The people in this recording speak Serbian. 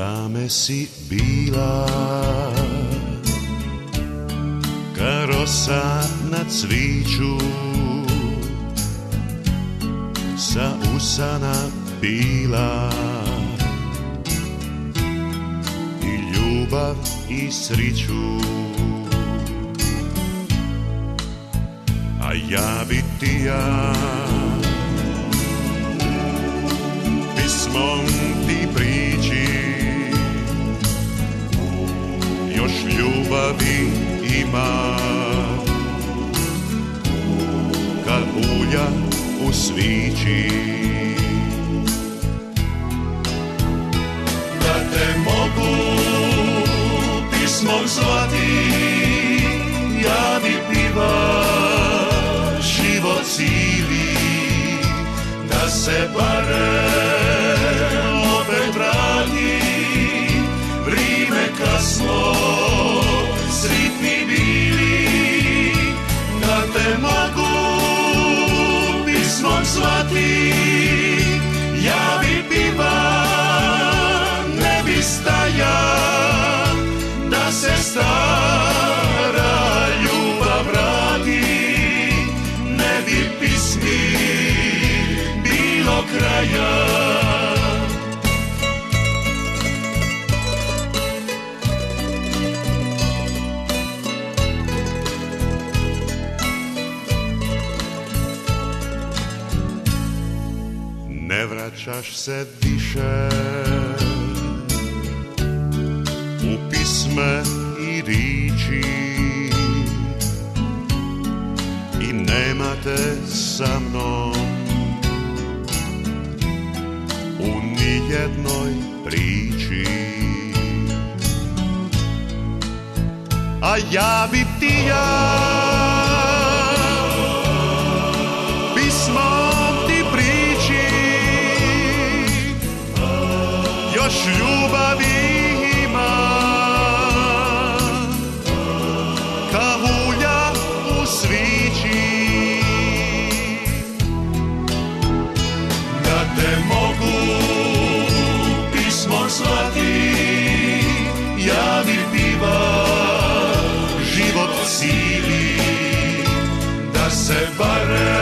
Dame si bila ka rosa na cviću, sa usana bila i ljubav i sriću. A ja bi ti ja pismom ti prići, još ljubavi ima kad ulja u svići. Da te mogu pismom zvati, ja bi piva život cili, da se barem opet vrati, vrime kasno, sritni bili. Da te mogu pismom zvati, ja bi piva, ne bi staja, da se stara ljubav vrati, ne bi pismi bilo kraja. Ne vraćaš se više u pisme i riči i nema te sa mnom u nijednoj priči. A ja bi ti ja pismom ti priči, još ljubavi ima ka ulja u svići. Da te mogu pismom zvati, ja bi piva život cili, da se barem